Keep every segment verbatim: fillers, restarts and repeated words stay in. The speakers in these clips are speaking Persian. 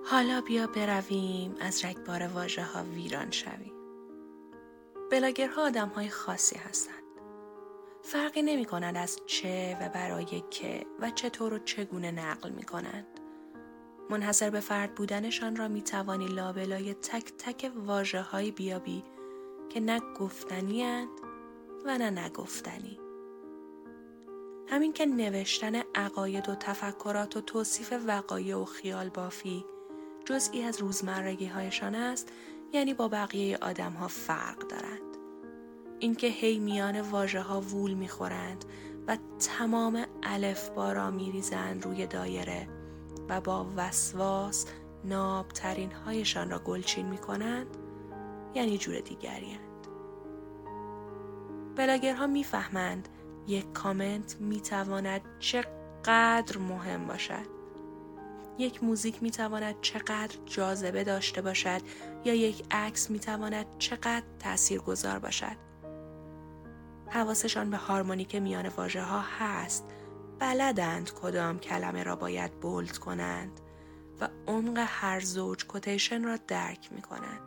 حالا بیا برویم از رگبار واژه ها ویران شویم. بلاگرها آدم های خاصی هستند. فرقی نمی کنند از چه و برای که و چطور و چگونه نقل می کنند. منحصر به فرد بودنشان را می توانی لابلای تک تک واژه های بیابی که نه گفتنی اند و نه نگفتنی. همین که نوشتن عقاید و تفکرات و توصیف وقایع و خیال بافی جزئی از روزمرگی هایشان است، یعنی با بقیه آدم ها فرق دارند. اینکه هی میان واژه ها وول میخورند و تمام الفبا را میریزند روی دایره و با وسواس نابترین هایشان را گلچین میکنند، یعنی جور دیگری اند. بلاگرها میفهمند یک کامنت میتواند چقدر مهم باشد. یک موزیک میتواند چقدر جاذبه داشته باشد یا یک عکس میتواند چقدر تاثیرگذار باشد. حواسشان به هارمونیک میان واژه ها هست. بلدند کدام کلمه را باید بولد کنند و عمق هر زوج کوتیشن را درک میکنند.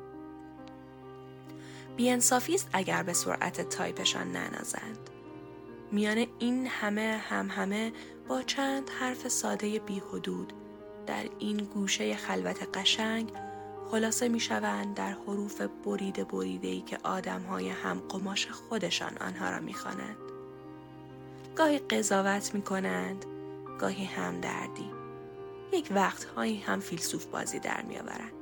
بی‌انصافی است اگر به سرعت تایپشان ننازند. میان این همه هم همه با چند حرف ساده بی حدود در این گوشه خلوت قشنگ خلاصه می شوند در حروف بریده بریده‌ای که آدم‌های هم قماش خودشان آنها را می خوانند. گاهی قضاوت می کنند، گاهی هم دردی، یک وقتهایی هم فیلسوف بازی در می آورند.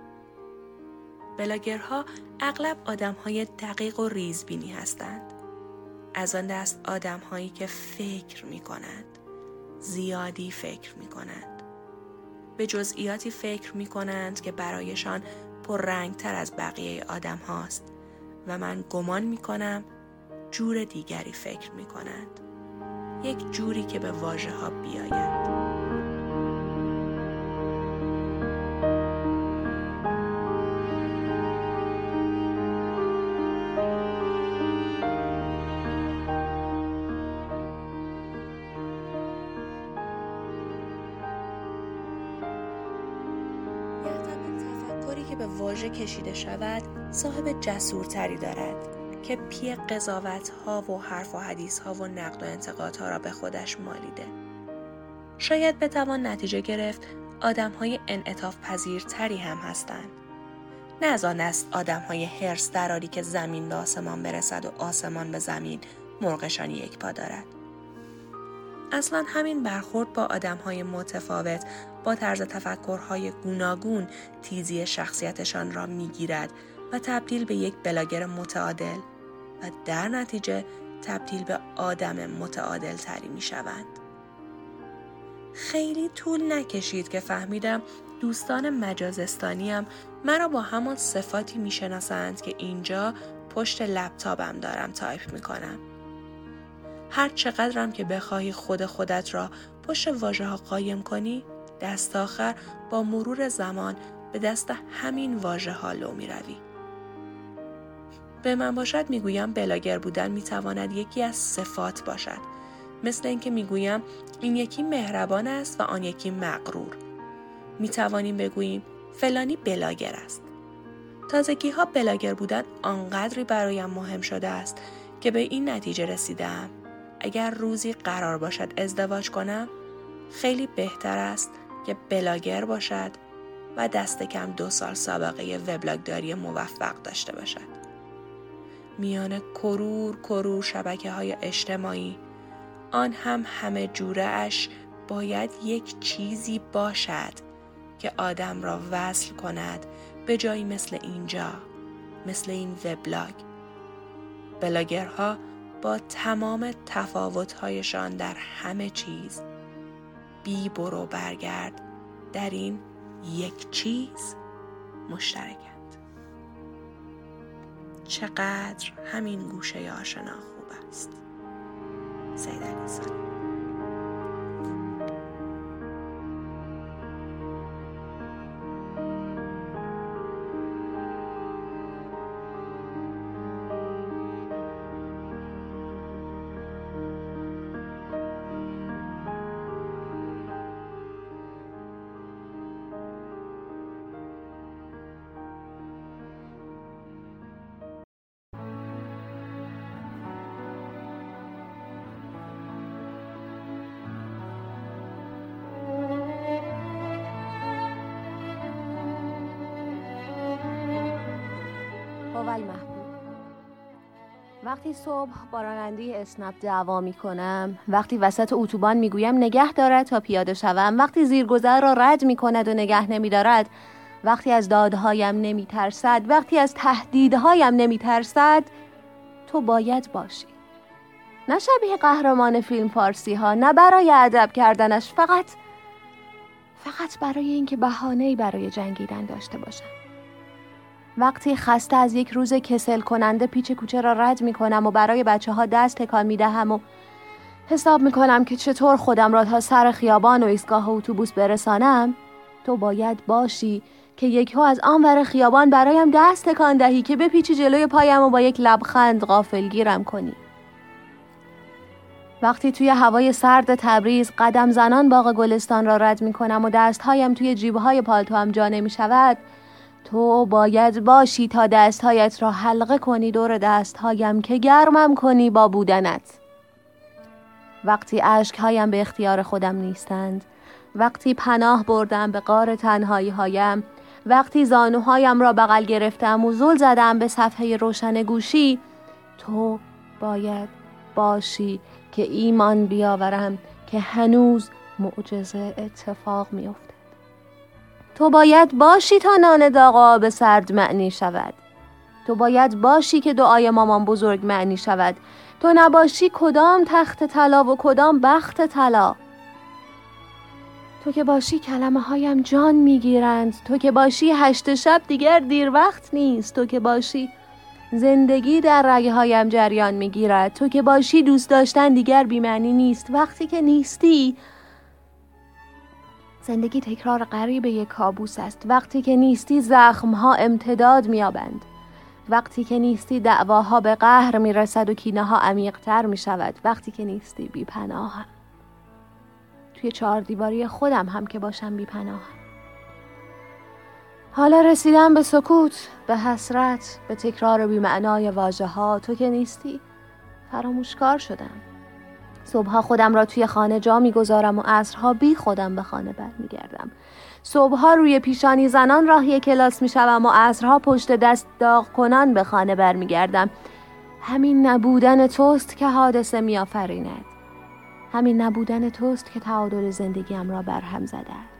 بلاگرها اغلب آدم‌های دقیق و ریزبینی هستند. از آن دست آدم‌هایی که فکر می کنند، زیادی فکر می کنند. به جزئیاتی فکر می کنند که برایشان پررنگ‌تر از بقیه آدم هاست و من گمان می کنم جور دیگری فکر می کنند. یک جوری که به واژه ها بیاید. تفکری که به واژه کشیده شود صاحب جسورتری دارد که پی قضاوت‌ها و حرف و حدیث‌ها و نقد و انتقادها را به خودش مالیده. شاید بتوان نتیجه گرفت آدم‌های انعطاف پذیرتری هم هستند. نه از آن است آدم‌های حرص دراری که زمین به آسمان برسد و آسمان به زمین مرغشان یک پا دارد. اصلا همین برخورد با آدم‌های متفاوت با طرز تفکرهای گوناگون تیزی شخصیتشان را می‌گیرد و تبدیل به یک بلاگر متعادل و در نتیجه تبدیل به آدم متعادل تری می‌شوند. خیلی طول نکشید که فهمیدم دوستان مجازستانیم مرا با همان صفاتی می‌شناسند که اینجا پشت لپتاپم دارم تایپ می‌کنم. هر چقدرم که بخواهی خود خودت را پشت واژه ها قایم کنی، دست آخر با مرور زمان به دست همین واژه ها لو می روی. به من باشد می گویم بلاگر بودن می تواند یکی از صفات باشد. مثل اینکه می گویم این یکی مهربان است و آن یکی مغرور. می توانیم بگوییم فلانی بلاگر است. تازگی ها بلاگر بودن آنقدری برایم مهم شده است که به این نتیجه رسیدم اگر روزی قرار باشد ازدواج کنم، خیلی بهتر است که بلاگر باشد و دست کم دو سال سابقه وبلاگداری موفق داشته باشد. میان کرور کرور شبکه های اجتماعی، آن هم همه جوره اش باید یک چیزی باشد که آدم را وصل کند به جایی مثل اینجا، مثل این وبلاگ. بلاگرها با تمام تفاوت‌هایشان در همه چیز بی برو برگرد در این یک چیز مشترکند. چقدر همین گوشه آشنا خوب است. سید علیزاده. المحبوب. وقتی صبح با راننده اسنپ دعوا می کنم، وقتی وسط اتوبان می گویم نگه دارد تا پیاده شوم، وقتی زیرگذر را رد می کند و نگه نمی دارد، وقتی از دادهایم نمی ترسد، وقتی از تهدیدهایم نمی ترسد، تو باید باشی. نه شبیه قهرمان فیلم فارسی ها، نه برای ادب کردنش، فقط فقط برای اینکه بهانه‌ای برای جنگیدن داشته باشم. وقتی خسته از یک روز کسل کننده پیچ کوچه را رد می کنم و برای بچه ها دست تکان می دهم و حساب می کنم که چطور خودم را تا سر خیابان و ایستگاه اتوبوس برسانم، تو باید باشی که یکهو از آنور خیابان برایم دست تکان دهی که بپیچی جلوی پایم و با یک لبخند غافلگیرم کنی. وقتی توی هوای سرد تبریز قدم زنان باغ گلستان را رد می کنم و دستهایم توی جیبهای پالتوام جا نمی شود، تو باید باشی تا دستهایت را حلقه کنی دور دستهایم که گرمم کنی با بودنت. وقتی اشکهایم به اختیار خودم نیستند، وقتی پناه بردم به غار تنهایی هایم، وقتی زانوهایم را بغل گرفتم و زل زدم به صفحه روشن گوشی، تو باید باشی که ایمان بیاورم که هنوز معجزه اتفاق می‌افتد. تو باید باشی تا نان داغ و آب سرد معنی شود. تو باید باشی که دعای مامان بزرگ معنی شود. تو نباشی کدام تخت طلا و کدام بخت طلا. تو که باشی کلمه هایم جان میگیرند. تو که باشی هشت شب دیگر دیر وقت نیست. تو که باشی زندگی در رگه هایم جریان میگیرد. تو که باشی دوست داشتن دیگر بی‌معنی نیست. وقتی که نیستی زندگی تکرار غریب یک کابوس است. وقتی که نیستی زخم‌ها امتداد می‌یابند. وقتی که نیستی دعواها به قهر می‌رسد و کینه‌ها عمیق‌تر می‌شود. وقتی که نیستی بی‌پناهم. توی چهار دیواری خودم هم که باشم بی‌پناهم. حالا رسیدم به سکوت، به حسرت، به تکرار بی‌معنای واژه‌ها. تو که نیستی فراموشکار شدم. صبحها خودم را توی خانه جا میگذارم و عصرها بی خودم به خانه برمیگردم. صبحها روی پیشانی زنان راهی کلاس میشوم و عصرها پشت دست داغ کنان به خانه برمیگردم. همین نبودن توست که حادثه میآفریند. همین نبودن توست که تعادل زندگیم را برهم زده است.